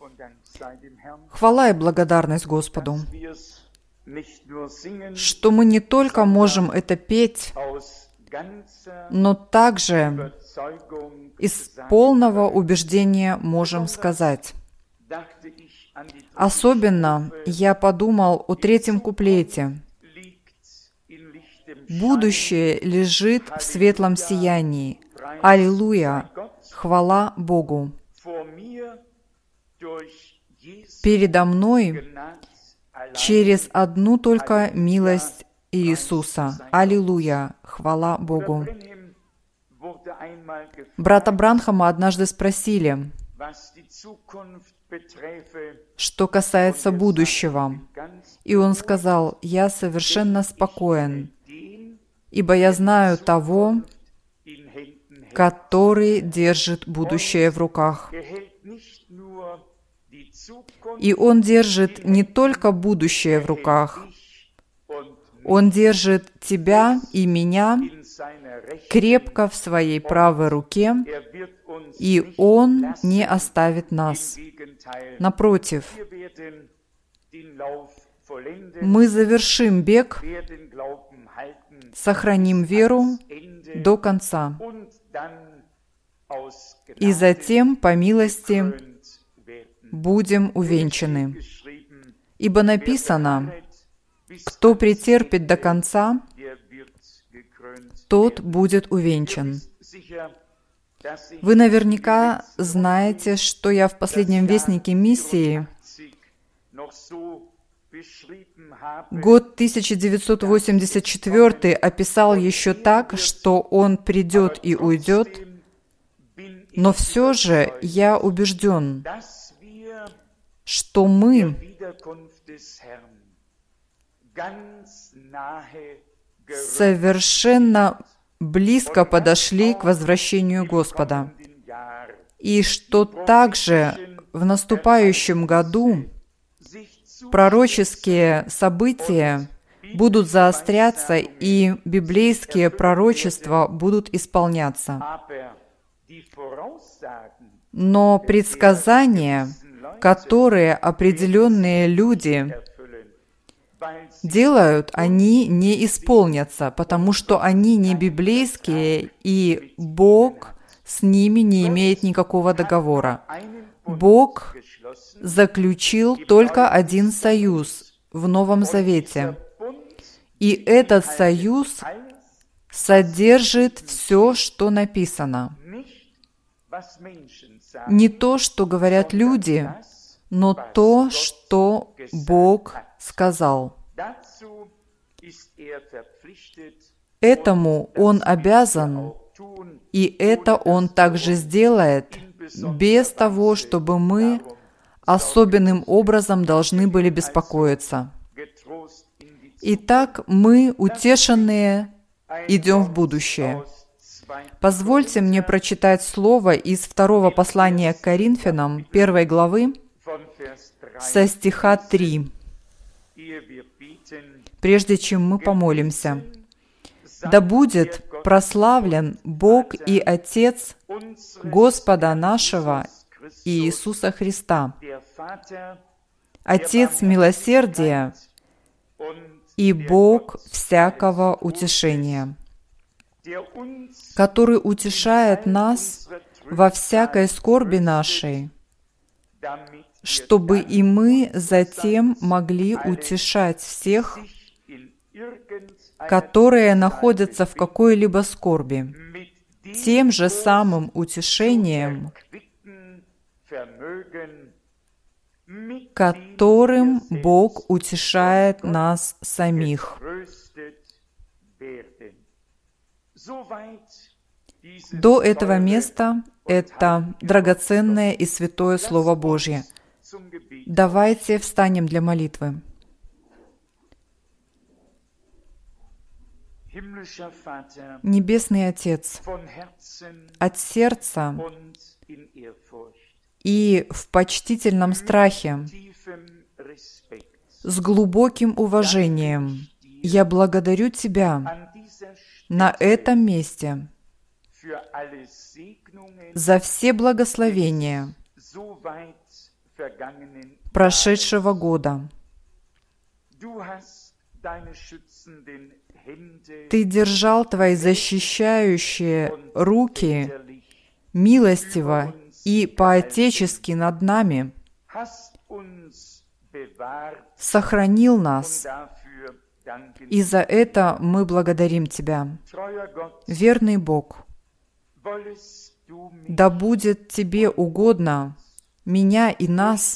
Хвала и благодарность Господу, что мы не только можем это петь, но также из полного убеждения можем сказать. Особенно я подумал о третьем куплете. «Будущее лежит в светлом сиянии. Аллилуйя! Хвала Богу! Передо мной через одну только милость Иисуса. Аллилуйя! Хвала Богу!» Брата Бранхама однажды спросили, что касается будущего. И он сказал: «Я совершенно спокоен, ибо я знаю того, который держит будущее в руках». И Он держит не только будущее в руках, Он держит тебя и меня крепко в Своей правой руке, и Он не оставит нас. Напротив, мы завершим бег, сохраним веру до конца, и затем, по милости, будем увенчаны. Ибо написано: «Кто претерпит до конца, тот будет увенчан». Вы наверняка знаете, что я в последнем вестнике миссии год 1984 описал еще так, что он придет и уйдет, но все же я убежден, что мы совершенно близко подошли к возвращению Господа, и что также в наступающем году пророческие события будут заостряться, и библейские пророчества будут исполняться. Но предсказания, которые определенные люди делают, они не исполнятся, потому что они не библейские, и Бог с ними не имеет никакого договора. Бог заключил только один союз в Новом Завете, и этот союз содержит все, что написано. Не то, что говорят люди, но то, что Бог сказал. Этому Он обязан, и это Он также сделает, без того, чтобы мы особенным образом должны были беспокоиться. Итак, мы, утешенные, идем в будущее. Позвольте мне прочитать слово из второго послания к Коринфянам, 1 главы, со стиха 3, прежде чем мы помолимся. «Да будет прославлен Бог и Отец Господа нашего Иисуса Христа, Отец милосердия и Бог всякого утешения, который утешает нас во всякой скорби нашей, чтобы и мы затем могли утешать всех, которые находятся в какой-либо скорби, тем же самым утешением, которым Бог утешает нас самих». До этого места это драгоценное и святое Слово Божье. Давайте встанем для молитвы. Небесный Отец, от сердца и в почтительном страхе, с глубоким уважением, я благодарю Тебя на этом месте за все благословения, прошедшего года. Ты держал Твои защищающие руки милостиво и по-отечески над нами, сохранил нас, и за это мы благодарим Тебя. Верный Бог, да будет Тебе угодно меня и нас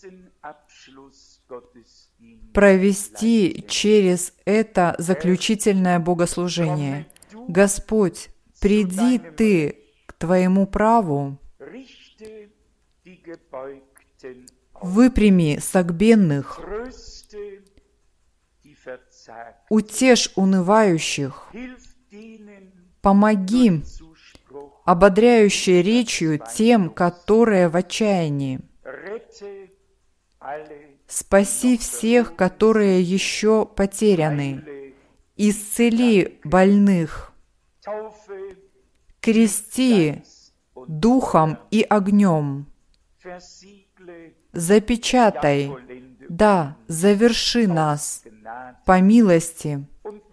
провести через это заключительное богослужение. Господь, приди Ты к Твоему праву, выпрями согбенных, утешь унывающих, помоги ободряющей речью тем, которые в отчаянии. Спаси всех, которые еще потеряны. Исцели больных. Крести духом и огнем. Запечатай, да, заверши нас по милости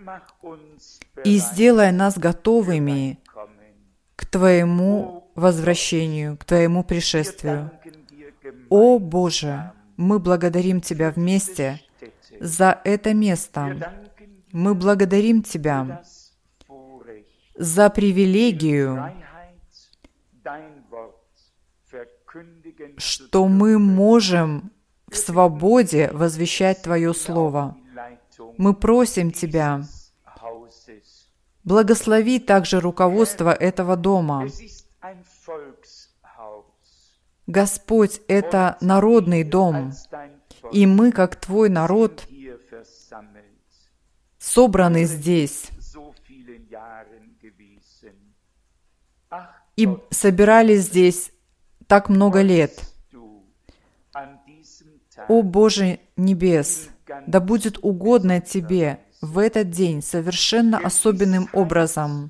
и сделай нас готовыми к Твоему возвращению, к Твоему пришествию. О Боже, мы благодарим Тебя вместе за это место. Мы благодарим Тебя за привилегию, что мы можем в свободе возвещать Твое Слово. Мы просим Тебя, благослови также руководство этого дома. Господь, это народный дом, и мы, как Твой народ, собраны здесь и собирались здесь так много лет. О Боже небес, да будет угодно Тебе в этот день совершенно особенным образом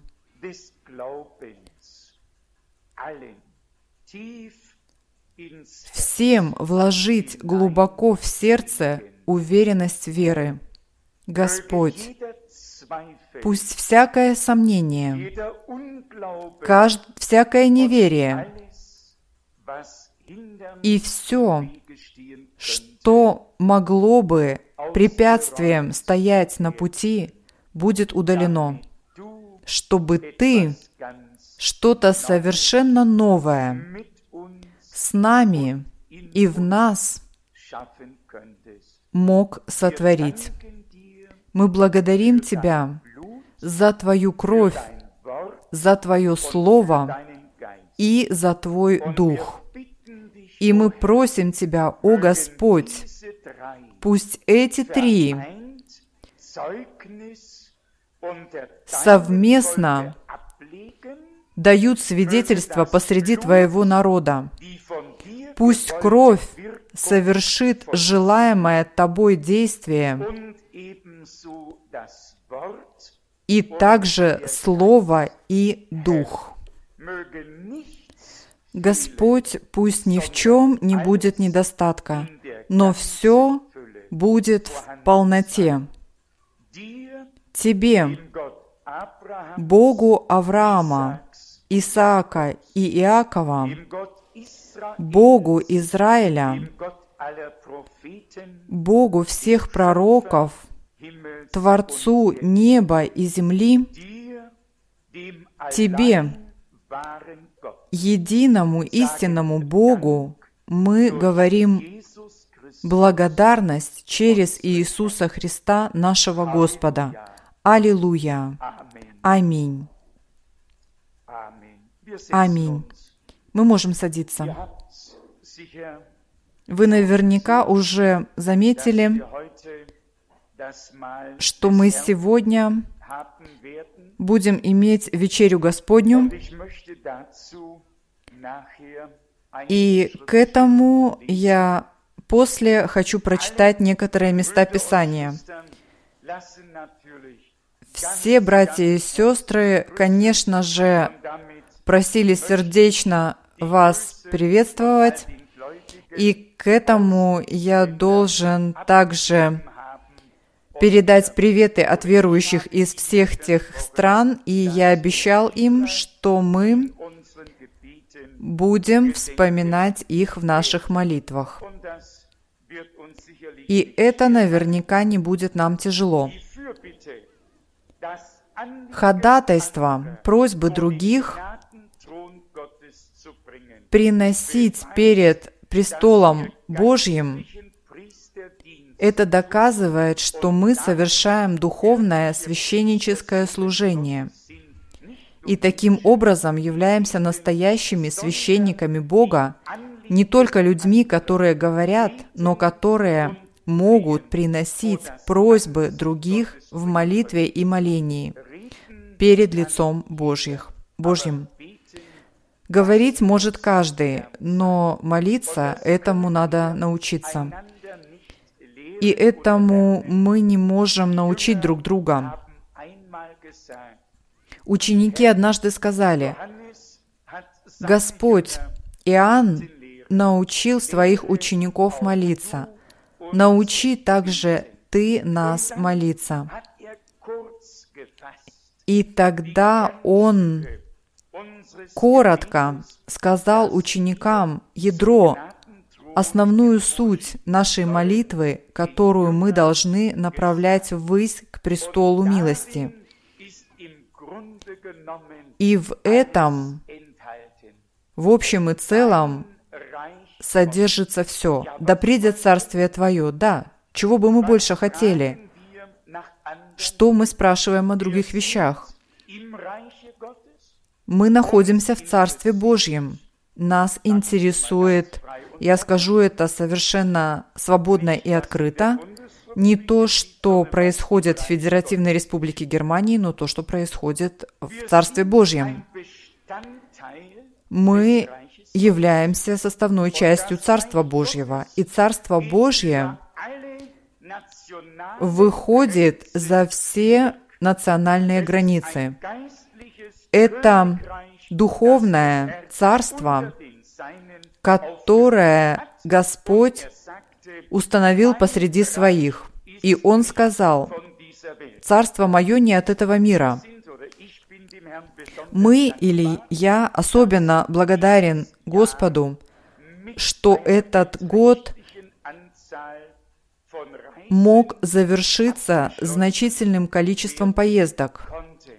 всем вложить глубоко в сердце уверенность веры. Господь, пусть всякое сомнение, всякое неверие и все, что могло бы препятствием стоять на пути, будет удалено, чтобы Ты что-то совершенно новое с нами и в нас мог сотворить. Мы благодарим Тебя за Твою кровь, за Твое Слово и за Твой Дух. И мы просим Тебя, о Господь, пусть эти три совместно дают свидетельство посреди Твоего народа. Пусть кровь совершит желаемое Тобой действие, и также Слово и Дух. Господь, пусть ни в чем не будет недостатка, но все будет в полноте. Тебе, Богу Авраама, Исаака и Иакова, Богу Израиля, Богу всех пророков, Творцу неба и земли, Тебе, единому истинному Богу, мы говорим благодарность через Иисуса Христа, нашего Господа. Аллилуйя! Аминь! Аминь! Мы можем садиться. Вы наверняка уже заметили, что мы сегодня будем иметь вечерю Господню, и к этому я после хочу прочитать некоторые места Писания. Все братья и сестры, конечно же, просили сердечно вас приветствовать, И к этому я должен также передать приветы от верующих из всех тех стран, и я обещал им, что мы будем вспоминать их в наших молитвах. И это наверняка не будет нам тяжело. Ходатайство, просьбы других приносить перед престолом Божьим, это доказывает, что мы совершаем духовное священническое служение. И таким образом являемся настоящими священниками Бога, не только людьми, которые говорят, но которые могут приносить просьбы других в молитве и молении перед лицом Божьим. Говорить может каждый, но молиться этому надо научиться. И этому мы не можем научить друг друга. Ученики однажды сказали: «Господь, Иоанн научил своих учеников молиться. Научи также Ты нас молиться». И тогда Он коротко сказал ученикам ядро, основную суть нашей молитвы, которую мы должны направлять ввысь к престолу милости. И в этом, в общем и целом, содержится все. Да придет Царствие Твое. Да, чего бы мы больше хотели? Что мы спрашиваем о других вещах? Мы находимся в Царстве Божьем. Нас интересует, я скажу это совершенно свободно и открыто, не то, что происходит в Федеративной Республике Германии, но то, что происходит в Царстве Божьем. Мы являемся составной частью Царства Божьего, и Царство Божье выходит за все национальные границы. Это духовное царство, которое Господь установил посреди своих. И Он сказал: «Царство мое не от этого мира». Мы или я особенно благодарен Господу, что этот год мог завершиться значительным количеством поездок.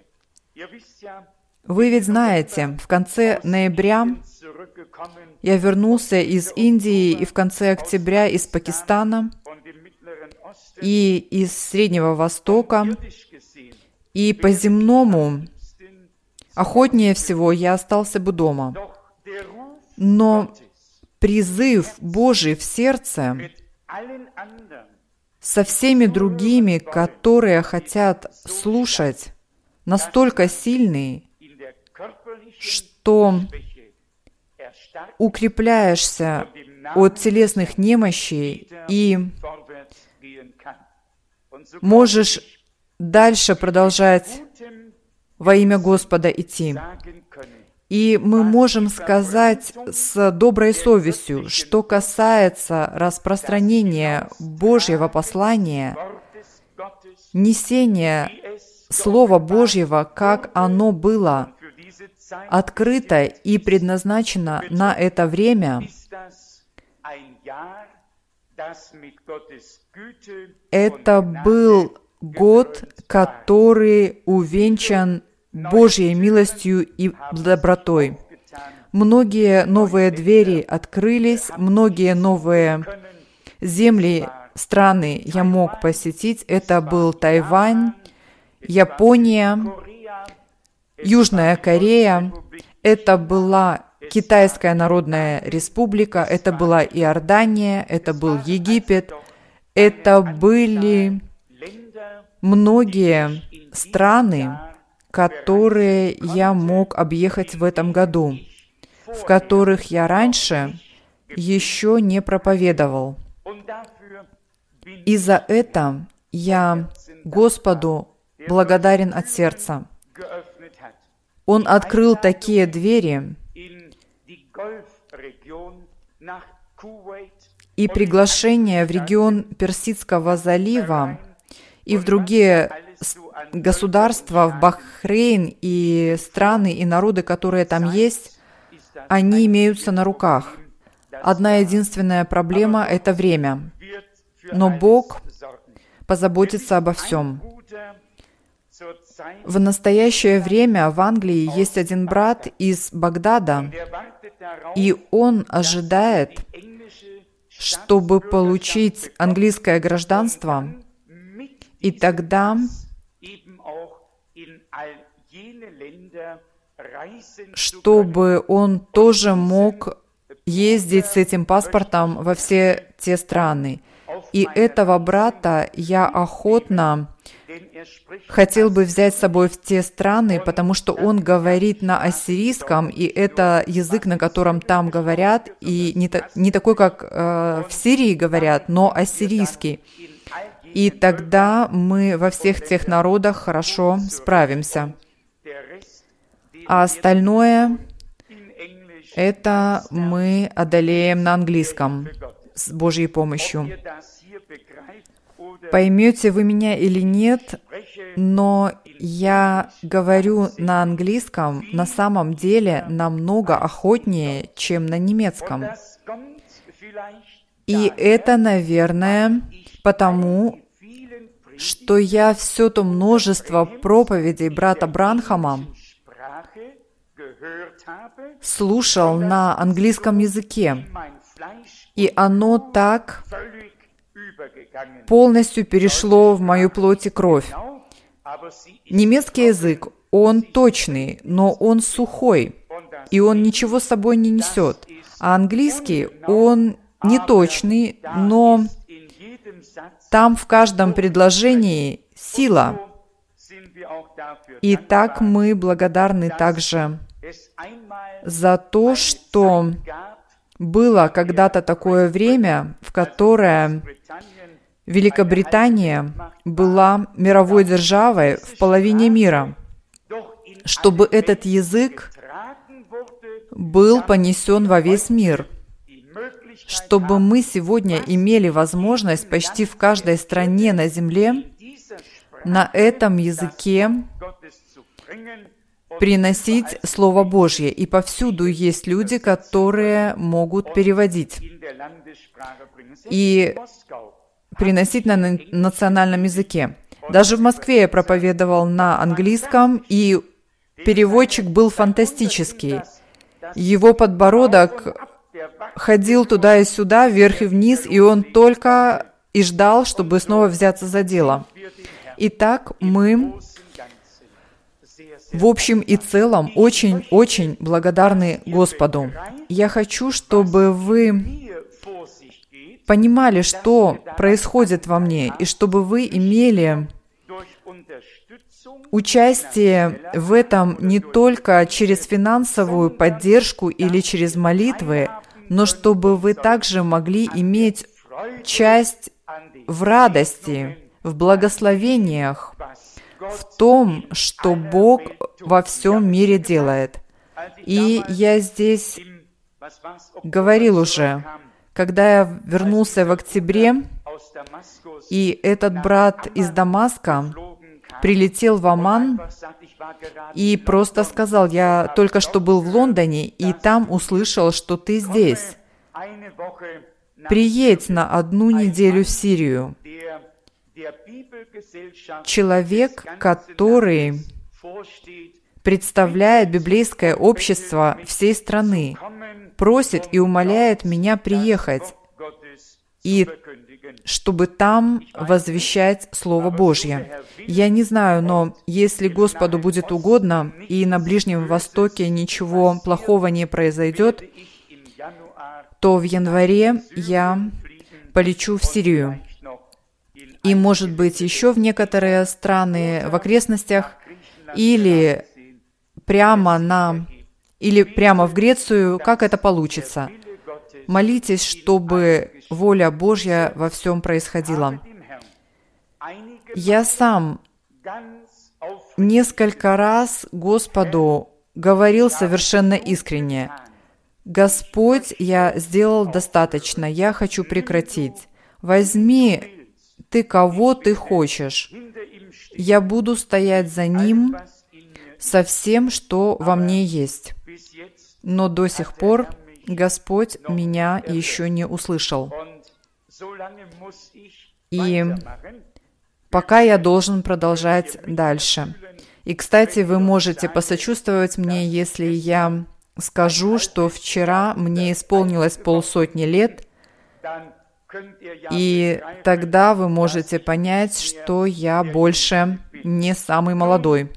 Вы ведь знаете, в конце ноября я вернулся из Индии и в конце октября из Пакистана и из Среднего Востока. И по-земному, охотнее всего, я остался бы дома. Но призыв Божий в сердце со всеми другими, которые хотят слушать, настолько сильный, что укрепляешься от телесных немощей и можешь дальше продолжать во имя Господа идти. И мы можем сказать с доброй совестью, что касается распространения Божьего послания, несения Слова Божьего, как оно было открыто и предназначено на это время, это был год, который увенчан Божьей милостью и добротой. Многие новые двери открылись, многие новые земли, страны я мог посетить. Это был Тайвань, Япония, Южная Корея, это была Китайская Народная Республика, это была Иордания, это был Египет, это были многие страны, которые я мог объехать в этом году, в которых я раньше еще не проповедовал. И за это я Господу благодарен от сердца. Он открыл такие двери и приглашение в регион Персидского залива и в другие государства, в Бахрейн и страны и народы, которые там есть, они имеются на руках. Одна единственная проблема – это время. Но Бог позаботится обо всем. В настоящее время в Англии есть один брат из Багдада, и он ожидает, чтобы получить английское гражданство, и тогда чтобы он тоже мог ездить с этим паспортом во все те страны. И этого брата я охотно хотел бы взять с собой в те страны, потому что он говорит на ассирийском, и это язык, на котором там говорят, и не такой, как в Сирии говорят, но ассирийский. И тогда мы во всех тех народах хорошо справимся. А остальное это мы одолеем на английском с Божьей помощью. Поймете вы меня или нет, но я говорю на английском на самом деле намного охотнее, чем на немецком. И это, наверное, потому, что я все то множество проповедей брата Бранхама слушал на английском языке, и оно так полностью перешло в мою плоть и кровь. Немецкий язык, он точный, но он сухой, и он ничего с собой не несет. А английский, он не точный, но там в каждом предложении сила. И так мы благодарны также за то, что было когда-то такое время, в которое Великобритания была мировой державой в половине мира, чтобы этот язык был понесен во весь мир, чтобы мы сегодня имели возможность почти в каждой стране на земле на этом языке приносить Слово Божье. И повсюду есть люди, которые могут переводить и приносить на национальном языке. Даже в Москве я проповедовал на английском, и переводчик был фантастический. Его подбородок ходил туда и сюда, вверх и вниз, и он только и ждал, чтобы снова взяться за дело. Итак, мы в общем и целом очень-очень благодарны Господу. Я хочу, чтобы вы понимали, что происходит во мне, и чтобы вы имели участие в этом не только через финансовую поддержку или через молитвы, но чтобы вы также могли иметь часть в радости, в благословениях, в том, что Бог во всем мире делает. И я здесь говорил уже, когда я вернулся в октябре, и этот брат из Дамаска прилетел в Оман и просто сказал: я только что был в Лондоне, и там услышал, что ты здесь. Приедь на 1 неделю в Сирию. Человек, который представляет библейское общество всей страны, просит и умоляет меня приехать, и чтобы там возвещать Слово Божье. Я не знаю, но если Господу будет угодно, и на Ближнем Востоке ничего плохого не произойдет, то в январе я полечу в Сирию. И, может быть, еще в некоторые страны в окрестностях, или прямо в Грецию, как это получится. Молитесь, чтобы воля Божья во всем происходила. Я сам несколько раз Господу говорил совершенно искренне: Господь, я сделал достаточно, я хочу прекратить. Возьми ты кого ты хочешь. Я буду стоять за ним со всем, что во мне есть. Но до сих пор Господь меня еще не услышал. И пока я должен продолжать дальше. И, кстати, вы можете посочувствовать мне, если я скажу, что вчера мне исполнилось 50 лет, и тогда вы можете понять, что я больше не самый молодой.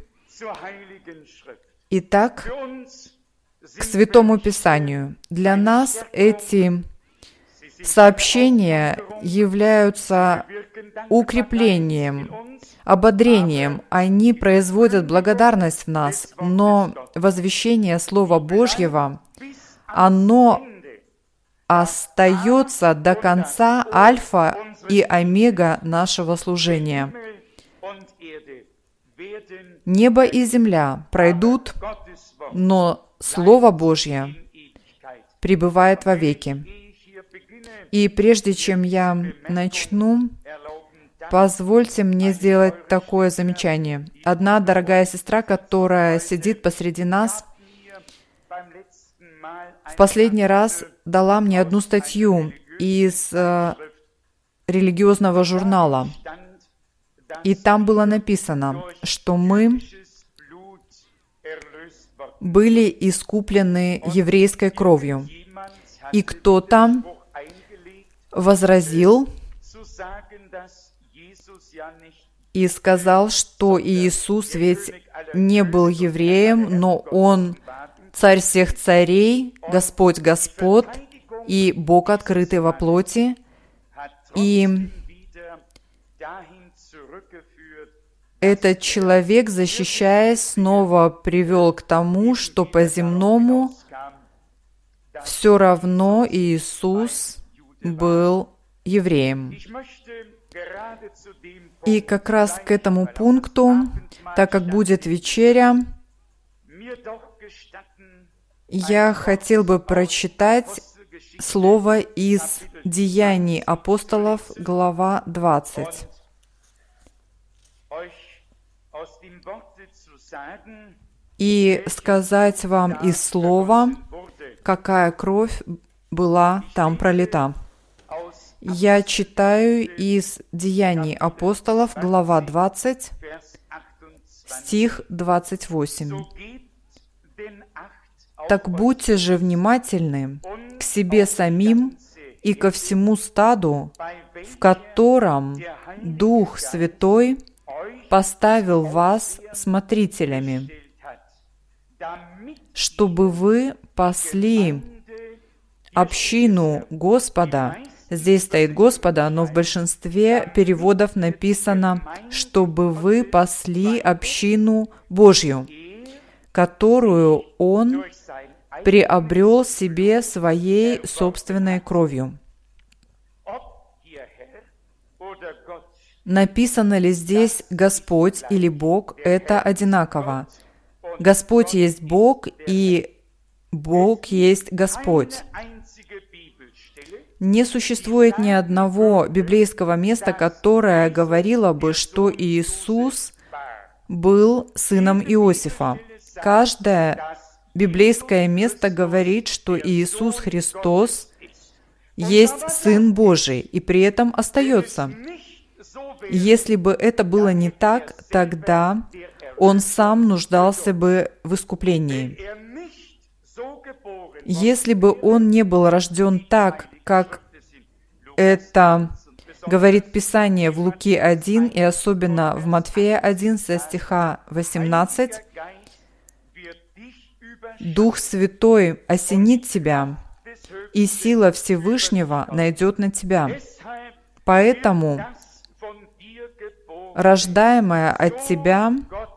Итак, к Святому Писанию. Для нас эти сообщения являются укреплением, ободрением. Они производят благодарность в нас, но возвещение Слова Божьего, оно остается до конца альфа и омега нашего служения. Небо и земля пройдут, но Слово Божье пребывает вовеки. И прежде чем я начну, позвольте мне сделать такое замечание. Одна дорогая сестра, которая сидит посреди нас, в последний раз дала мне одну статью из религиозного журнала. И там было написано, что мы были искуплены еврейской кровью. И кто-то возразил и сказал, что Иисус ведь не был евреем, но Он Царь всех царей, Господь Господ и Бог, открытый во плоти. И этот человек, защищаясь, снова привел к тому, что по-земному все равно Иисус был евреем. И как раз к этому пункту, так как будет вечеря, я хотел бы прочитать слово из Деяний апостолов, глава 20. И сказать вам из слова, какая кровь была там пролита. Я читаю из Деяний апостолов, глава 20, стих 28. «Так будьте же внимательны к себе самим и ко всему стаду, в котором Дух Святой поставил вас смотрителями, чтобы вы пасли общину Господа». Здесь стоит Господа, но в большинстве переводов написано, чтобы вы пасли общину Божью, которую Он приобрел себе своей собственной кровью. Написано ли здесь Господь или Бог, это одинаково. Господь есть Бог, и Бог есть Господь. Не существует ни одного библейского места, которое говорило бы, что Иисус был сыном Иосифа. Каждое библейское место говорит, что Иисус Христос есть Сын Божий, и при этом остается. Если бы это было не так, тогда Он сам нуждался бы в искуплении. Если бы Он не был рожден так, как это говорит Писание в Луки 1 и особенно в Матфея 1 со стиха 18, Дух Святой осенит тебя, и сила Всевышнего найдет на тебя. Поэтому рождаемое от тебя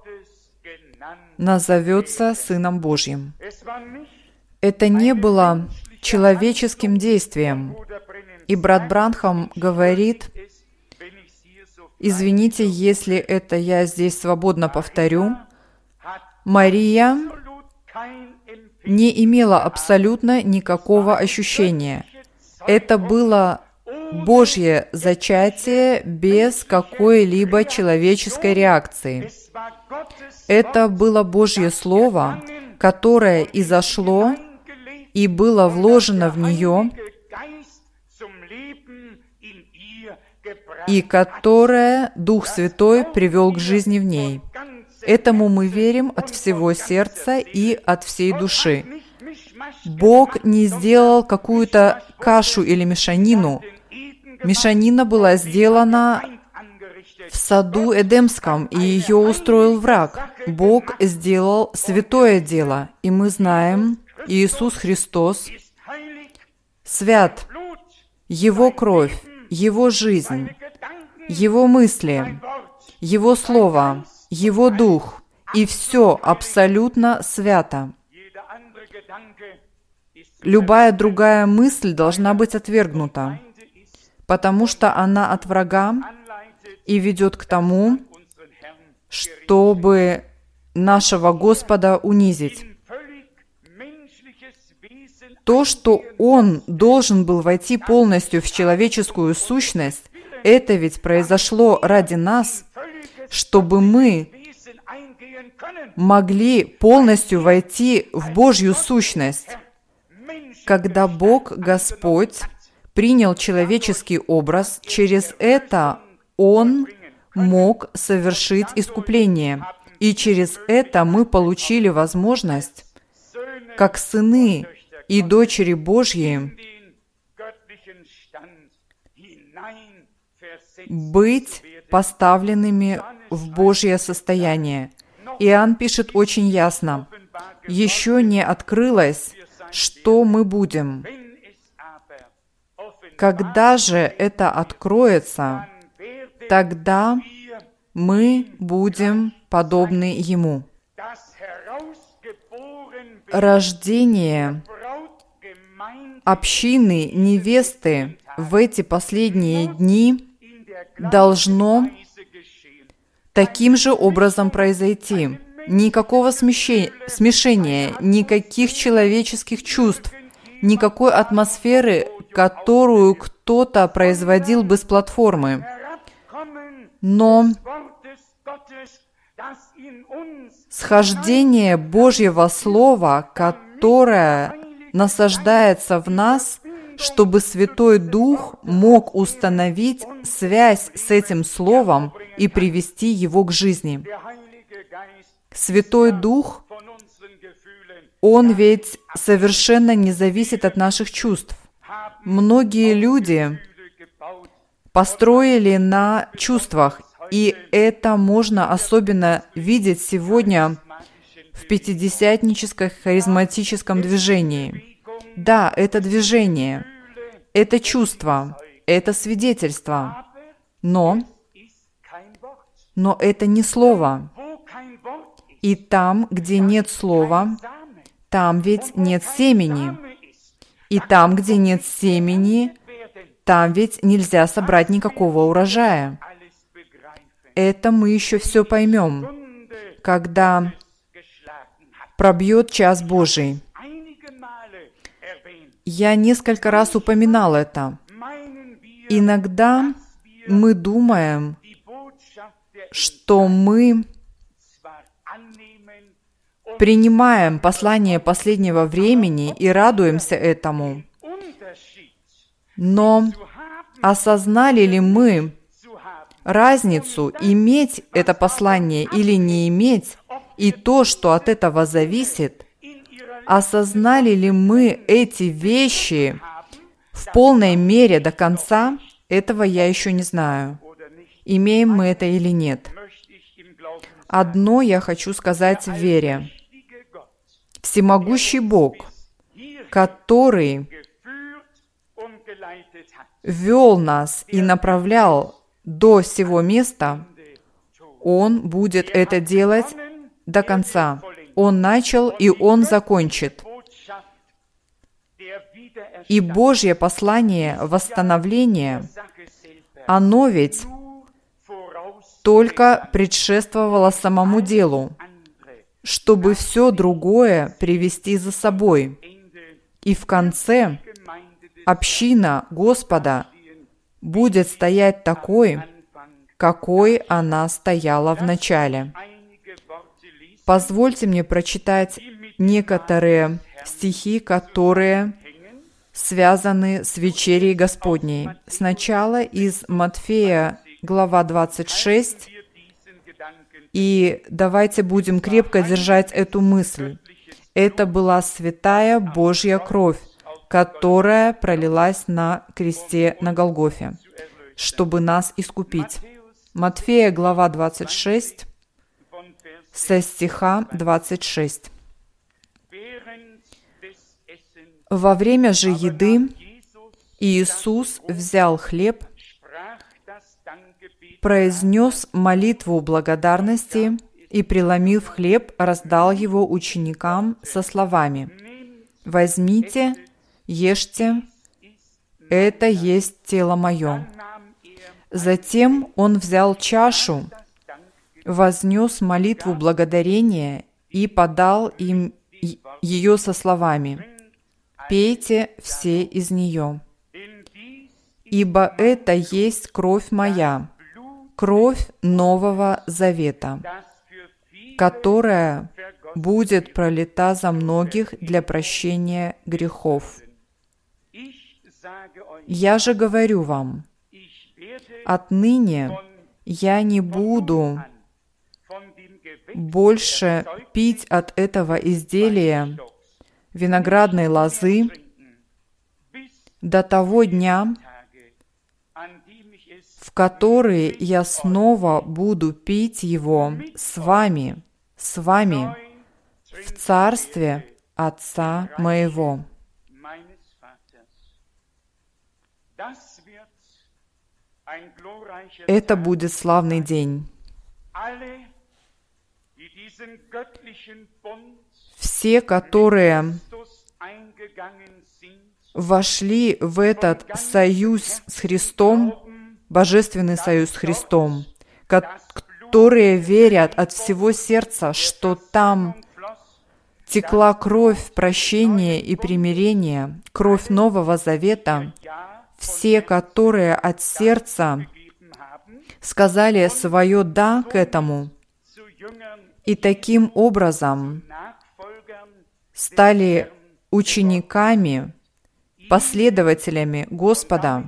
назовется Сыном Божьим. Это не было человеческим действием. И брат Бранхам говорит, извините, если это я здесь свободно повторю, Мария не имело абсолютно никакого ощущения. Это было Божье зачатие без какой-либо человеческой реакции. Это было Божье Слово, которое изошло и было вложено в нее, и которое Дух Святой привел к жизни в ней. Этому мы верим от всего сердца и от всей души. Бог не сделал какую-то кашу или мешанину. Мешанина была сделана в саду Эдемском, и ее устроил враг. Бог сделал святое дело, и мы знаем, Иисус Христос свят. Его кровь, Его жизнь, Его мысли, Его Слово, Его Дух, и все абсолютно свято. Любая другая мысль должна быть отвергнута, потому что она от врага и ведет к тому, чтобы нашего Господа унизить. То, что Он должен был войти полностью в человеческую сущность, это ведь произошло ради нас, чтобы мы могли полностью войти в Божью сущность. Когда Бог, Господь, принял человеческий образ, через это Он мог совершить искупление. И через это мы получили возможность, как сыны и дочери Божьи, быть поставленными в Божье состояние. Иоанн пишет очень ясно: «Еще не открылось, что мы будем. Когда же это откроется, тогда мы будем подобны Ему». Рождение общины невесты в эти последние дни должно таким же образом произойти. Никакого смешения, никаких человеческих чувств, никакой атмосферы, которую кто-то производил бы с платформы. Но схождение Божьего Слова, которое насаждается в нас, чтобы Святой Дух мог установить связь с этим Словом и привести его к жизни. Святой Дух, Он ведь совершенно не зависит от наших чувств. Многие люди построили на чувствах, и это можно особенно видеть сегодня в пятидесятническом харизматическом движении. Да, это движение, это чувство, это свидетельство, но это не слово. И там, где нет слова, там ведь нет семени. И там, где нет семени, там ведь нельзя собрать никакого урожая. Это мы еще все поймем, когда пробьет час Божий. Я несколько раз упоминал это. Иногда мы думаем, что мы принимаем послание последнего времени и радуемся этому. Но осознали ли мы разницу, иметь это послание или не иметь, и то, что от этого зависит? Осознали ли мы эти вещи в полной мере до конца? Этого я еще не знаю. Имеем мы это или нет. Одно я хочу сказать в вере. Всемогущий Бог, который вел нас и направлял до сего места, Он будет это делать до конца. Он начал, и Он закончит. И Божье послание восстановления, оно ведь только предшествовало самому делу. чтобы все другое привести за собой. И в конце община Господа будет стоять такой, какой она стояла в начале. Позвольте мне прочитать некоторые стихи, которые связаны с вечерей Господней. Сначала из Матфея, глава 26, и давайте будем крепко держать эту мысль. Это была святая Божья кровь, которая пролилась на кресте на Голгофе, чтобы нас искупить. Матфея, глава 26, со стиха 26. «Во время же еды Иисус взял хлеб, произнес молитву благодарности и, преломив хлеб, раздал его ученикам со словами: «Возьмите, ешьте, это есть тело мое». Затем Он взял чашу, вознес молитву благодарения и подал им ее со словами: «Пейте все из нее, ибо это есть кровь моя, кровь Нового Завета, которая будет пролита за многих для прощения грехов. Я же говорю вам, отныне я не буду больше пить от этого изделия виноградной лозы до того дня, в который я снова буду пить его с вами в царстве Отца моего». Это будет славный день. Все, которые вошли в этот союз с Христом, божественный союз с Христом, которые верят от всего сердца, что там текла кровь прощения и примирения, кровь Нового Завета, все, которые от сердца сказали свое «да» к этому, и таким образом стали учениками, последователями Господа,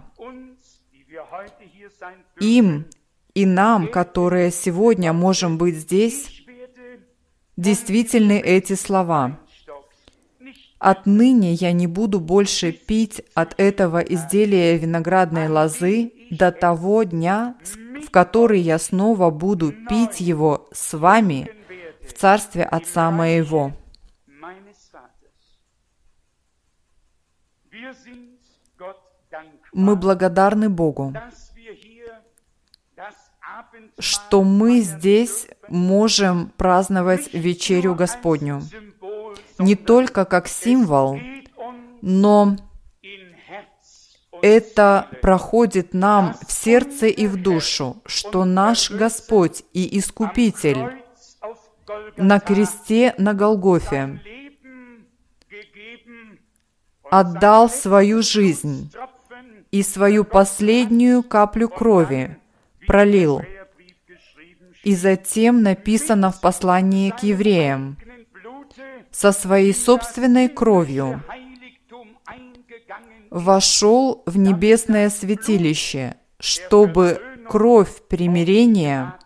им и нам, которые сегодня можем быть здесь, действительны эти слова: «Отныне я не буду больше пить от этого изделия виноградной лозы до того дня, в который я снова буду пить его с вами в царстве Отца моего». Мы благодарны Богу, что мы здесь можем праздновать вечерю Господню. Не только как символ, но это проходит нам в сердце и в душу, что наш Господь и Искупитель на кресте на Голгофе отдал свою жизнь и свою последнюю каплю крови пролил. И затем написано в послании к евреям: «Со своей собственной кровью вошел в небесное святилище, чтобы кровь примирения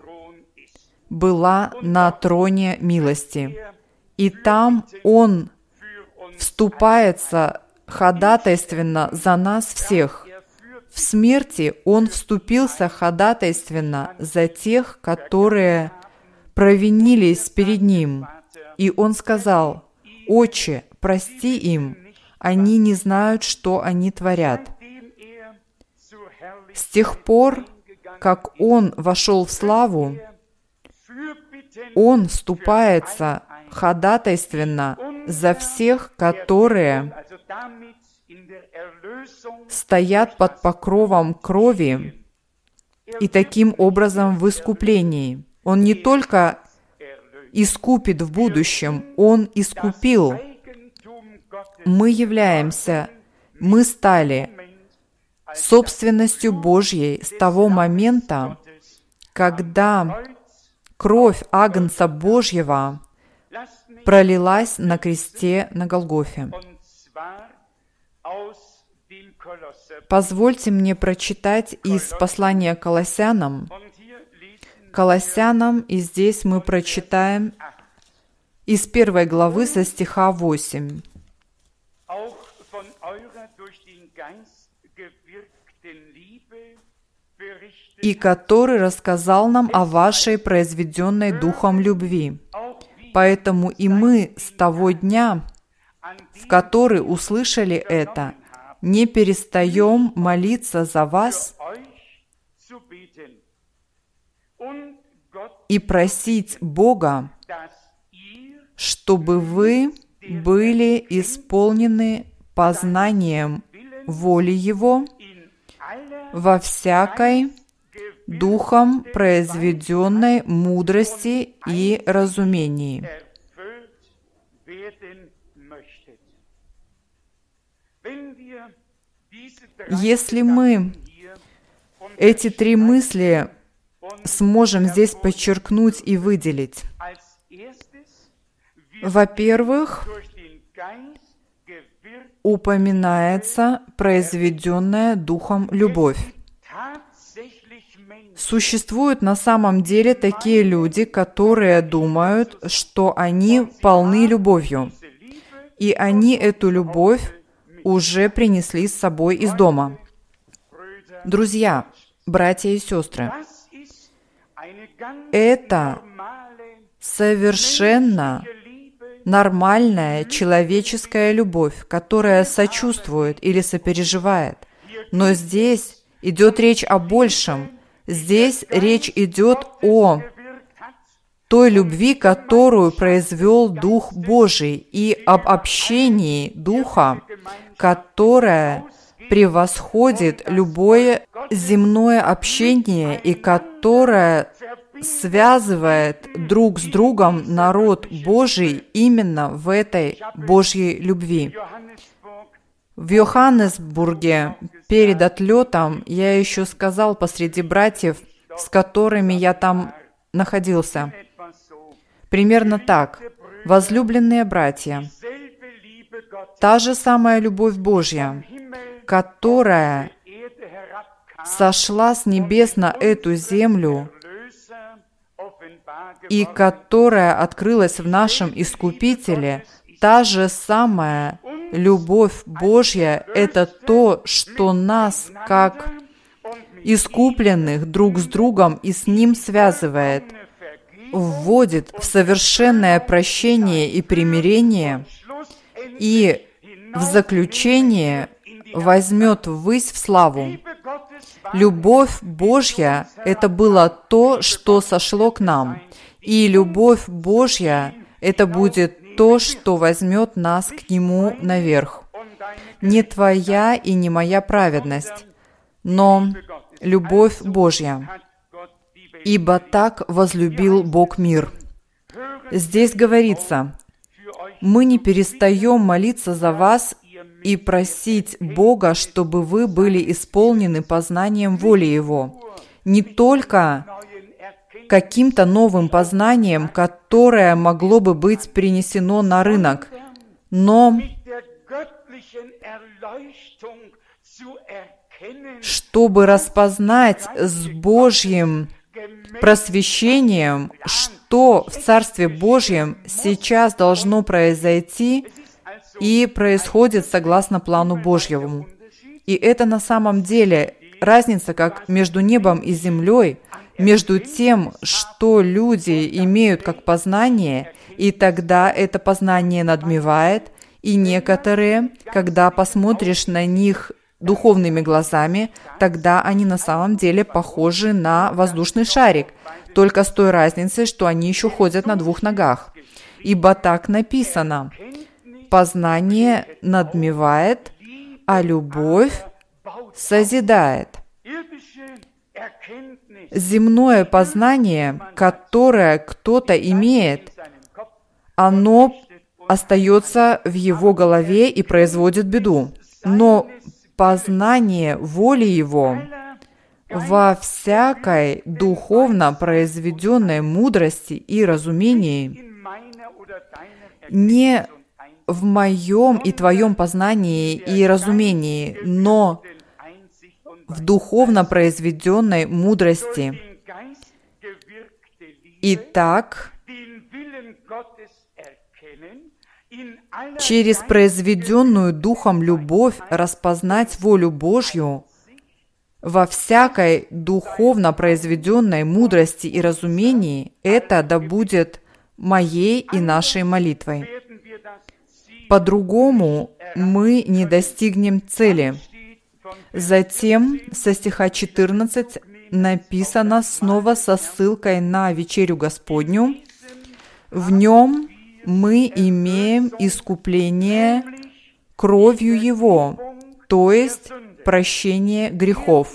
была на троне милости. И там Он вступается ходатайственно за нас всех. В смерти Он вступился ходатайственно за тех, которые провинились перед Ним. И Он сказал: «Отче, прости им, они не знают, что они творят». С тех пор, как Он вошел в славу, Он вступается ходатайственно за всех, которые стоят под покровом крови и таким образом в искуплении. Он не только искупит в будущем. Он искупил. Мы стали собственностью Божьей с того момента, когда кровь Агнца Божьего пролилась на кресте на Голгофе. Позвольте мне прочитать из послания к Колоссянам. И здесь мы прочитаем из 1 главы со стиха 8. «И который рассказал нам о вашей произведенной Духом любви. Поэтому и мы с того дня, в который услышали это, не перестаем молиться за вас и просить Бога, чтобы вы были исполнены познанием воли Его во всякой Духом произведенной мудрости и разумении». Если мы эти три мысли сможем здесь подчеркнуть и выделить. Во-первых, упоминается произведенная Духом любовь. Существуют на самом деле такие люди, которые думают, что они полны любовью, и они эту любовь уже принесли с собой из дома. Друзья, братья и сестры, это совершенно нормальная человеческая любовь, которая сочувствует или сопереживает. Но здесь идет речь о большем. Здесь речь идет о той любви, которую произвел Дух Божий, и об общении Духа, которое превосходит любое земное общение и которое связывает друг с другом народ Божий именно в этой Божьей любви. В Йоханнесбурге перед отлетом я еще сказал посреди братьев, с которыми я там находился, примерно так: «Возлюбленные братья, та же самая любовь Божья, которая сошла с небес на эту землю и которая открылась в нашем Искупителе, та же самая любовь Божья — это то, что нас, как искупленных, друг с другом и с Ним связывает, вводит в совершенное прощение и примирение, и в заключение возьмет ввысь в славу. Любовь Божья — это было то, что сошло к нам, и любовь Божья — это будет то, что возьмет нас к Нему наверх. Не твоя и не моя праведность, но любовь Божья. «Ибо так возлюбил Бог мир». Здесь говорится: мы не перестаем молиться за вас и просить Бога, чтобы вы были исполнены познанием воли Его. Не только каким-то новым познанием, которое могло бы быть принесено на рынок, но чтобы распознать с Божьим просвещением, что в Царстве Божьем сейчас должно произойти и происходит согласно плану Божьему. И это на самом деле разница как между небом и землей, между тем, что люди имеют как познание, и тогда это познание надмевает, и некоторые, когда посмотришь на них духовными глазами, тогда они на самом деле похожи на воздушный шарик, только с той разницей, что они еще ходят на двух ногах. Ибо так написано: познание надмевает, а любовь созидает. Земное познание, которое кто-то имеет, оно остается в его голове и производит беду. Но познание воли его во всякой духовно произведенной мудрости и разумении, не в моем и твоем познании и разумении, но в духовно произведенной мудрости. Итак, через произведенную Духом любовь распознать волю Божью во всякой духовно произведенной мудрости и разумении, это да будет моей и нашей молитвой. По-другому мы не достигнем цели. Затем со стиха 14 написано снова со ссылкой на вечерю Господню: «В нем мы имеем искупление кровью Его», то есть прощение грехов.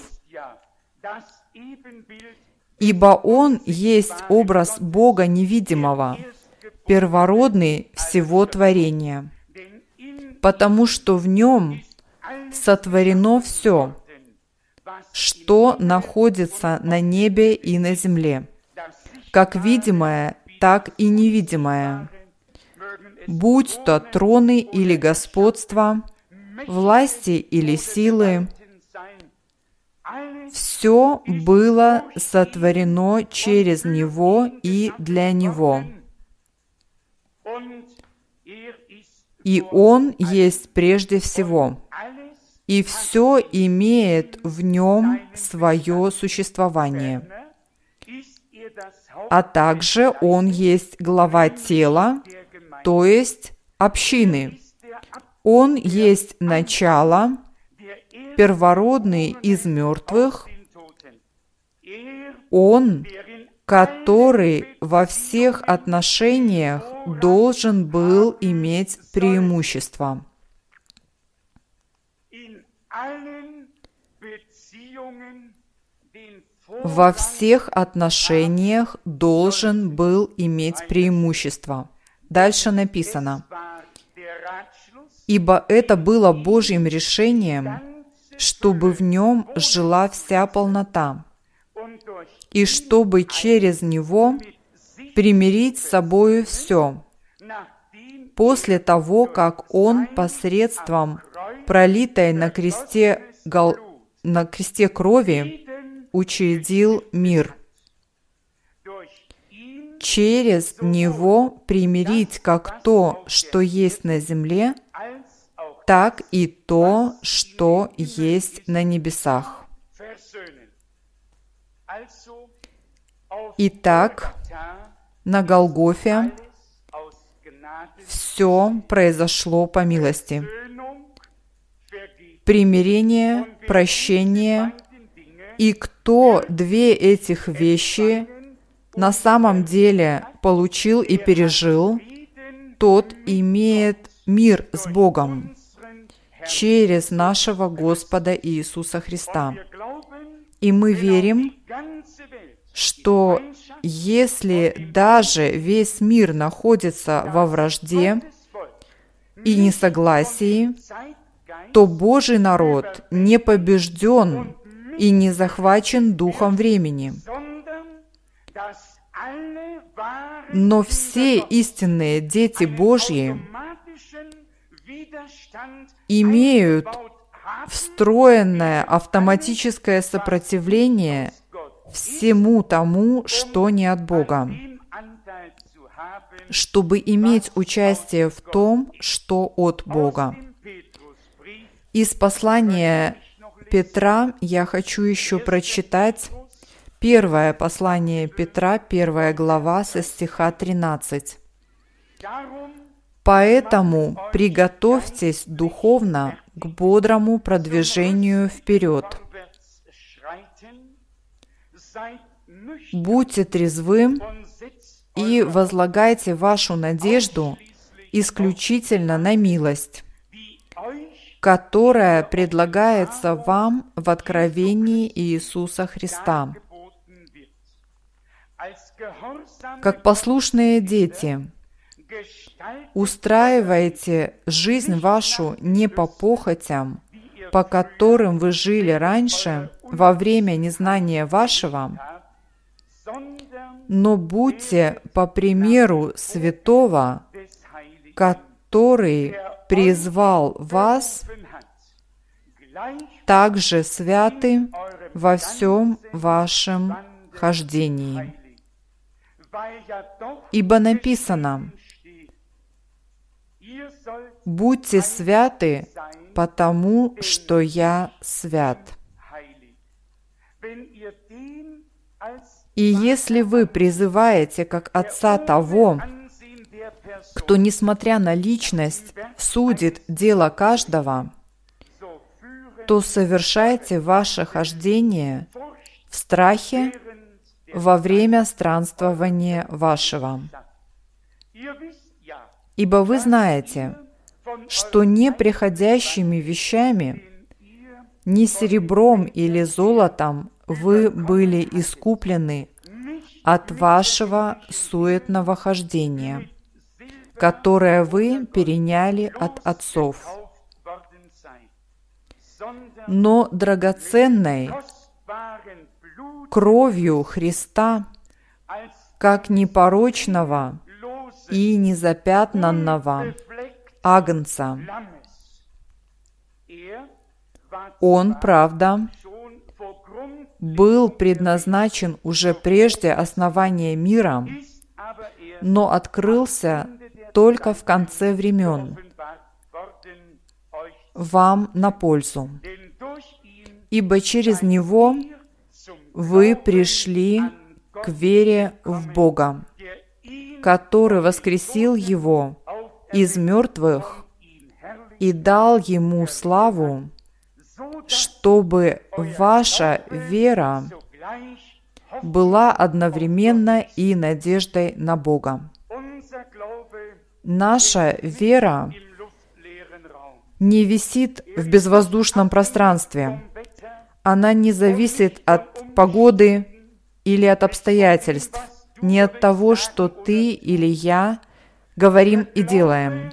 «Ибо Он есть образ Бога невидимого, первородный всего творения, потому что в Нем сотворено все, что находится на небе и на земле, как видимое, так и невидимое, будь то троны или господства, власти или силы. Все было сотворено через Него и для Него. И Он есть прежде всего, и все имеет в Нем свое существование. А также Он есть глава тела, то есть общины. Он есть начало, первородный из мертвых, Он, который во всех отношениях должен был иметь преимущество. Во всех отношениях должен был иметь преимущество. Дальше написано: «Ибо это было Божьим решением, чтобы в нем жила вся полнота, и чтобы через него примирить с собою все, после того, как Он посредством пролитой на кресте крови учредил мир. Через Него примирить как то, что есть на земле, так и то, что есть на небесах». Итак, на Голгофе все произошло по милости. Примирение, прощение. И кто две этих вещи на самом деле получил и пережил, тот имеет мир с Богом через нашего Господа Иисуса Христа. И мы верим, что если даже весь мир находится во вражде и несогласии, то Божий народ не побежден и не захвачен духом времени. Но все истинные дети Божьи имеют встроенное автоматическое сопротивление всему тому, что не от Бога, чтобы иметь участие в том, что от Бога. Из послания Петра я хочу еще прочитать первое послание Петра, 1 глава, со стиха 13. «Поэтому приготовьтесь духовно к бодрому продвижению вперед. Будьте трезвы и возлагайте вашу надежду исключительно на милость, которое предлагается вам в откровении Иисуса Христа. Как послушные дети, устраивайте жизнь вашу не по похотям, по которым вы жили раньше во время незнания вашего, но будьте по примеру святого, который призвал вас, также святы во всем вашем хождении. Ибо написано: «Будьте святы, потому что я свят». И если вы призываете как Отца того, кто, несмотря на личность, судит дело каждого, то совершайте ваше хождение в страхе во время странствования вашего. Ибо вы знаете, что не приходящими вещами, ни серебром или золотом вы были искуплены от вашего суетного хождения, которое вы переняли от отцов, но драгоценной кровью Христа, как непорочного и незапятнанного агнца. Он, правда, был предназначен уже прежде основания мира, но открылся только в конце времен, вам на пользу. Ибо через Него вы пришли к вере в Бога, который воскресил Его из мертвых и дал Ему славу, чтобы ваша вера была одновременно и надеждой на Бога. Наша вера не висит в безвоздушном пространстве. Она не зависит от погоды или от обстоятельств, не от того, что ты или я говорим и делаем.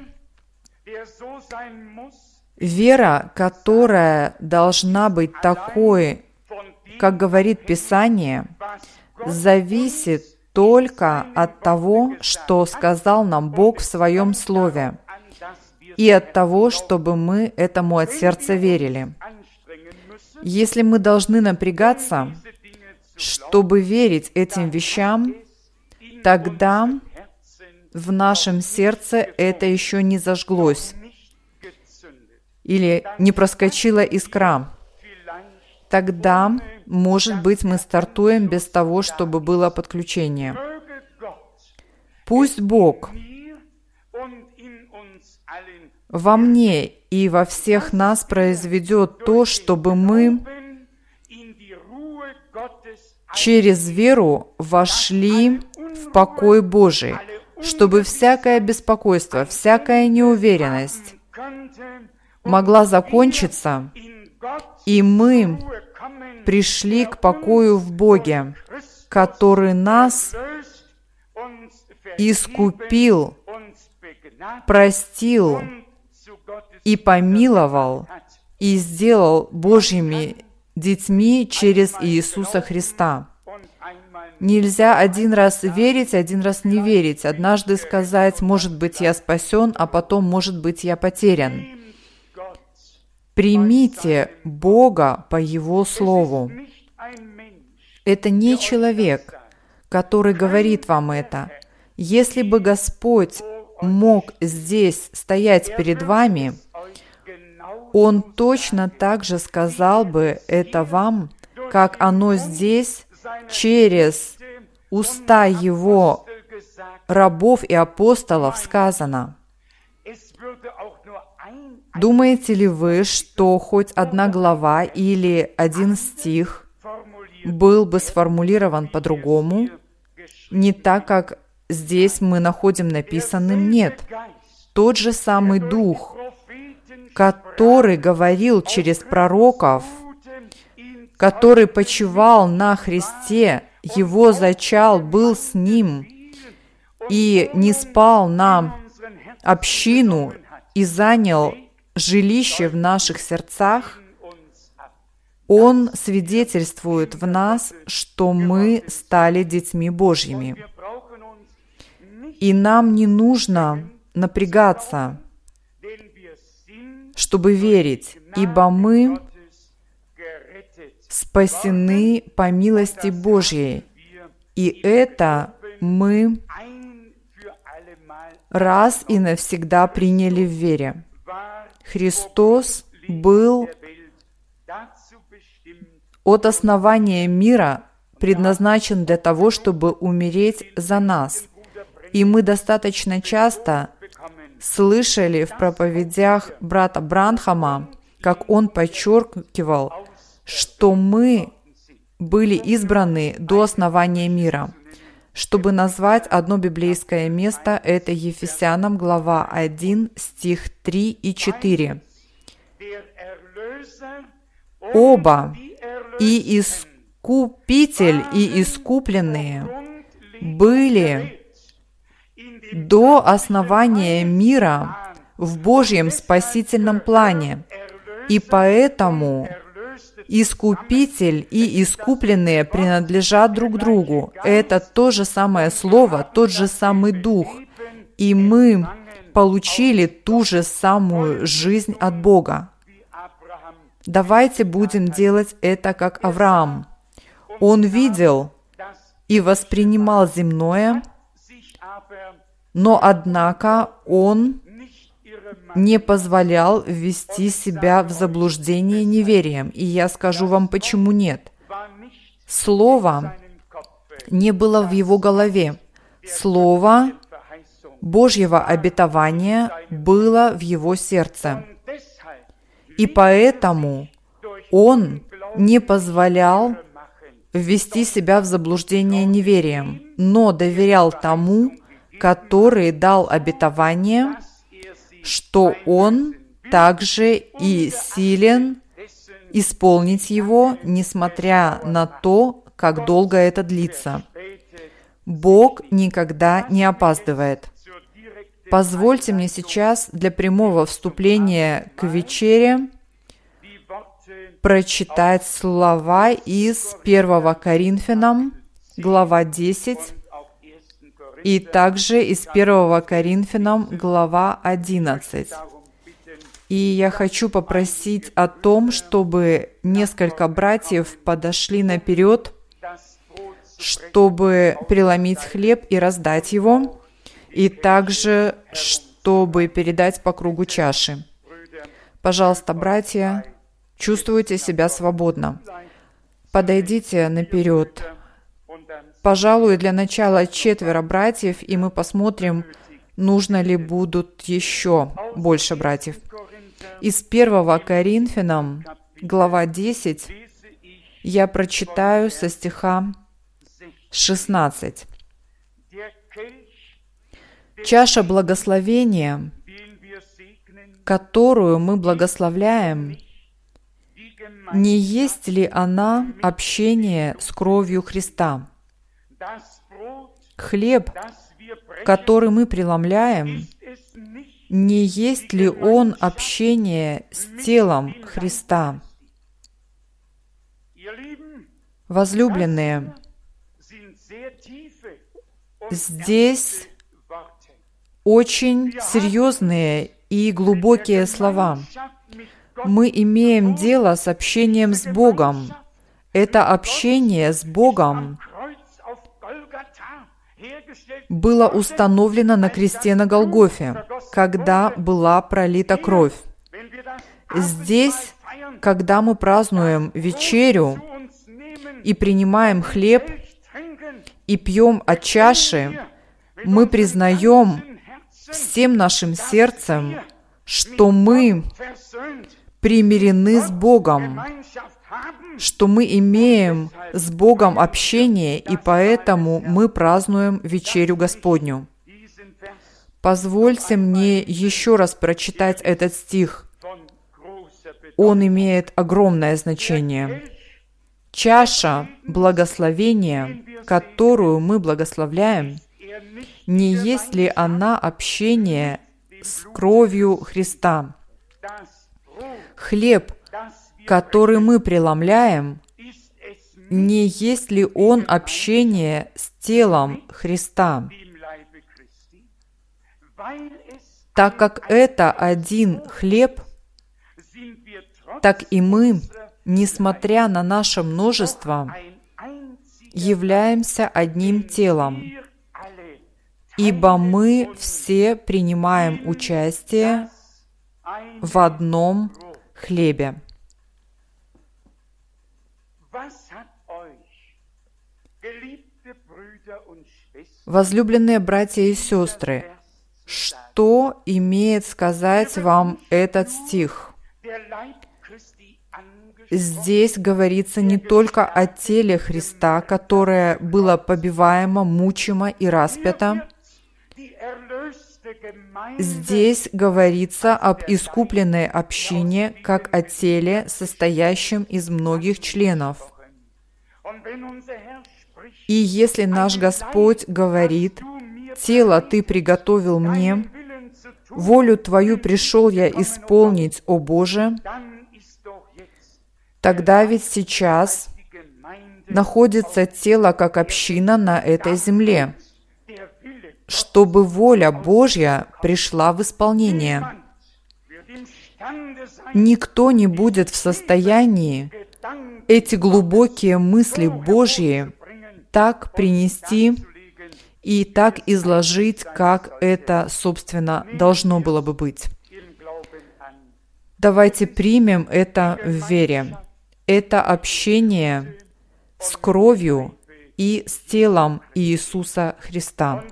Вера, которая должна быть такой, как говорит Писание, зависит только от того, что сказал нам Бог в Своем Слове, и от того, чтобы мы этому от сердца верили. Если мы должны напрягаться, чтобы верить этим вещам, тогда в нашем сердце это еще не зажглось или не проскочила искра. Тогда, может быть, мы стартуем без того, чтобы было подключение. Пусть Бог во мне и во всех нас произведет то, чтобы мы через веру вошли в покой Божий, чтобы всякое беспокойство, всякая неуверенность могла закончиться, и мы пришли к покою в Боге, который нас искупил, простил и помиловал, и сделал Божьими детьми через Иисуса Христа. Нельзя один раз верить, один раз не верить, однажды сказать: может быть, я спасен, а потом, может быть, я потерян. Примите Бога по Его Слову. Это не человек, который говорит вам это. Если бы Господь мог здесь стоять перед вами, Он точно так же сказал бы это вам, как оно здесь через уста Его рабов и апостолов сказано. Думаете ли вы, что хоть одна глава или один стих был бы сформулирован по-другому, не так, как здесь мы находим написанным? Нет. Тот же самый Дух, который говорил через пророков, который почивал на Христе, Его зачал, был с Ним и не спал на общину и занял жилище в наших сердцах, Он свидетельствует в нас, что мы стали детьми Божьими. И нам не нужно напрягаться, чтобы верить, ибо мы спасены по милости Божьей. И это мы раз и навсегда приняли в вере. Христос был от основания мира предназначен для того, чтобы умереть за нас. И мы достаточно часто слышали в проповедях брата Бранхама, как он подчеркивал, что мы были избраны до основания мира. Чтобы назвать одно библейское место, это Ефесянам, глава 1, стих 3 и 4. «Оба, и Искупитель, и искупленные, были до основания мира в Божьем спасительном плане, и поэтому Искупитель и искупленные принадлежат друг другу. Это то же самое слово, тот же самый Дух. И мы получили ту же самую жизнь от Бога. Давайте будем делать это, как Авраам. Он видел и воспринимал земное, но, однако, он не позволял ввести себя в заблуждение неверием. И я скажу вам, почему нет. Слово не было в его голове. Слово Божьего обетования было в его сердце. И поэтому он не позволял ввести себя в заблуждение неверием, но доверял тому, который дал обетование, что он также и силен исполнить его, несмотря на то, как долго это длится. Бог никогда не опаздывает. Позвольте мне сейчас для прямого вступления к вечере прочитать слова из 1 Коринфянам, глава 10, и также из 1 Коринфянам, глава 11. И я хочу попросить о том, чтобы несколько братьев подошли наперед, чтобы преломить хлеб и раздать его, и также, чтобы передать по кругу чаши. Пожалуйста, братья, чувствуйте себя свободно. Подойдите наперед. Пожалуй, для начала 4 братьев, и мы посмотрим, нужно ли будут еще больше братьев. Из 1 Коринфянам, глава 10, я прочитаю со стиха 16. «Чаша благословения, которую мы благословляем, не есть ли она общение с кровью Христа? Хлеб, который мы преломляем, не есть ли он общение с телом Христа?» Возлюбленные, здесь очень серьезные и глубокие слова. Мы имеем дело с общением с Богом. Это общение с Богом было установлено на кресте на Голгофе, когда была пролита кровь. Здесь, когда мы празднуем вечерю и принимаем хлеб и пьем от чаши, мы признаем всем нашим сердцем, что мы примирены с Богом, что мы имеем с Богом общение, и поэтому мы празднуем вечерю Господню. Позвольте мне еще раз прочитать этот стих он имеет огромное значение. Чаша благословения, которую мы благословляем, не есть ли она общение с кровью Христа? Хлеб, который мы преломляем, не есть ли он общение с телом Христа? Так как это один хлеб, так и мы, несмотря на наше множество, являемся одним телом, ибо мы все принимаем участие в одном хлебе. Возлюбленные братья и сестры, что имеет сказать вам этот стих? Здесь говорится не только о теле Христа, которое было побиваемо, мучимо и распято. Здесь говорится об искупленной общине, как о теле, состоящем из многих членов. И если наш Господь говорит: «Тело Ты приготовил мне, волю Твою пришел я исполнить, о Боже», тогда ведь сейчас находится тело как община на этой земле, чтобы воля Божья пришла в исполнение. Никто не будет в состоянии эти глубокие мысли Божьи так принести и так изложить, как это, собственно, должно было бы быть. Давайте примем это в вере. Это общение с кровью и с телом Иисуса Христа.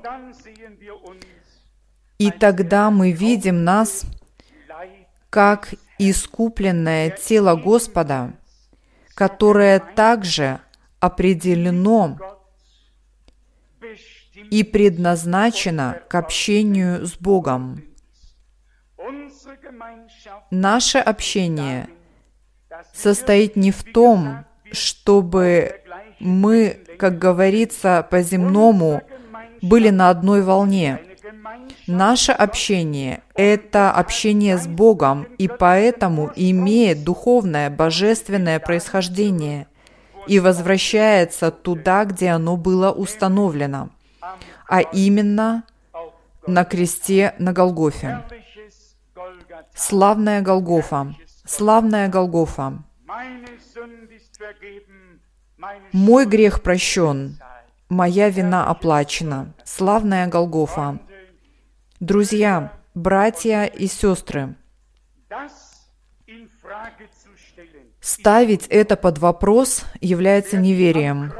И тогда мы видим нас как искупленное тело Господа, которое также определено и предназначено к общению с Богом. Наше общение состоит не в том, чтобы мы, как говорится по-земному, были на одной волне. Наше общение – это общение с Богом, и поэтому имеет духовное, божественное происхождение и возвращается туда, где оно было установлено, а именно на кресте на Голгофе. Славная Голгофа! Славная Голгофа! Мой грех прощен, моя вина оплачена. Славная Голгофа! Друзья, братья и сестры, ставить это под вопрос является неверием.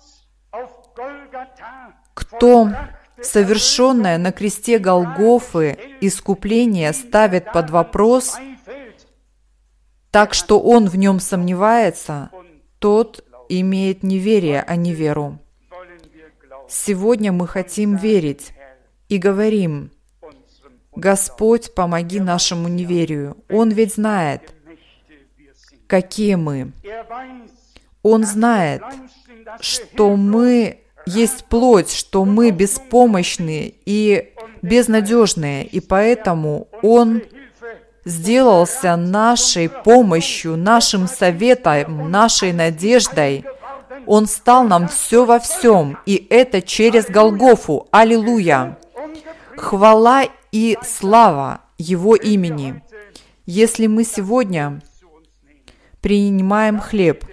Кто совершенное на кресте Голгофы искупление ставит под вопрос, так что он в нем сомневается, тот имеет неверие, а не веру. Сегодня мы хотим верить и говорим: Господь, помоги нашему неверию. Он ведь знает, какие мы. Он знает, что мы есть плоть, что мы беспомощные и безнадежные, и поэтому Он сделался нашей помощью, нашим советом, нашей надеждой. Он стал нам все во всем, и это через Голгофу. Аллилуйя! Хвала и слава Его имени. Если мы сегодня принимаем хлеб,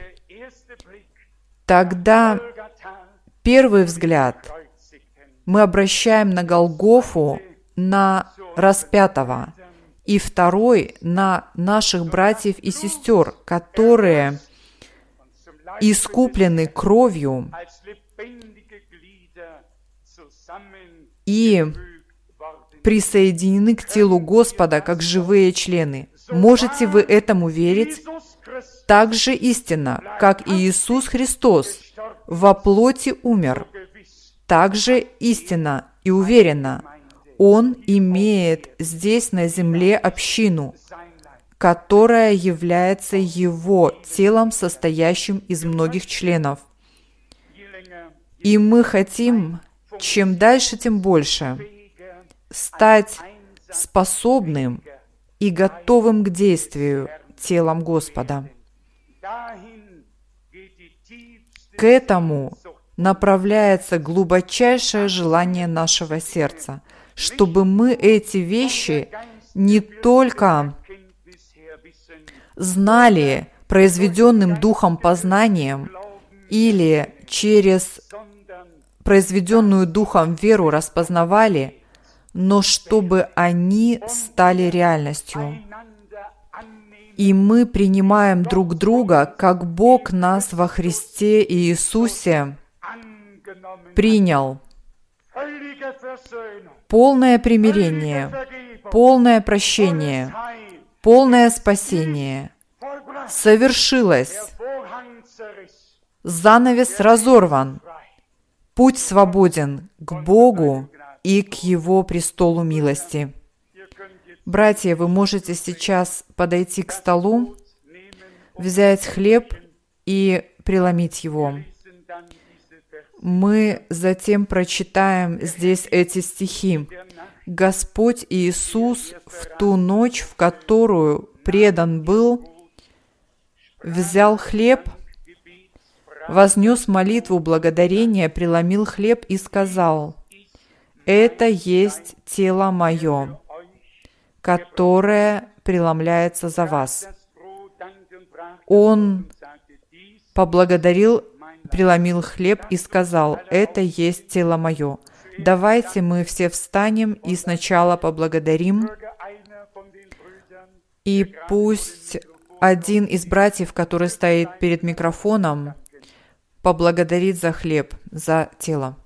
тогда первый взгляд мы обращаем на Голгофу, на распятого, и второй на наших братьев и сестер, которые искуплены кровью и присоединены к телу Господа как живые члены. Можете вы этому верить? Так же истинно, как и Иисус Христос во плоти умер, так же истинно и уверенно Он имеет здесь на земле общину, которое является Его телом, состоящим из многих членов. И мы хотим, чем дальше, тем больше, стать способным и готовым к действию телом Господа. К этому направляется глубочайшее желание нашего сердца, чтобы мы эти вещи не только знали произведенным духом познанием или через произведенную духом веру распознавали, но чтобы они стали реальностью. И мы принимаем друг друга, как Бог нас во Христе Иисусе принял. Полное примирение, полное прощение, полное спасение совершилось. Занавес разорван. Путь свободен к Богу и к Его престолу милости. Братья, вы можете сейчас подойти к столу, взять хлеб и преломить его. Мы затем прочитаем здесь эти стихи. Господь Иисус в ту ночь, в которую предан был, взял хлеб, вознес молитву благодарения, преломил хлеб и сказал: «Это есть тело мое, которое преломляется за вас». Он поблагодарил, преломил хлеб и сказал: «Это есть тело мое». Давайте мы все встанем и сначала поблагодарим. И пусть один из братьев, который стоит перед микрофоном, поблагодарит за хлеб, за тело.